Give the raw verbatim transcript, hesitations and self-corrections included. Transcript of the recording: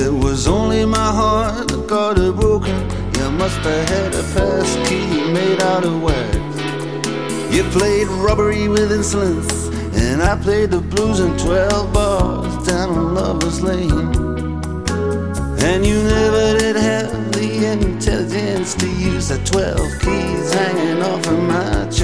It was only my heart that got it broken. You must have had a pass key made out of wax. You played robbery with insolence, and I played the blues in twelve bars down on Lover's Lane. And you never did have the intelligence to use the twelve keys hanging off of my chain.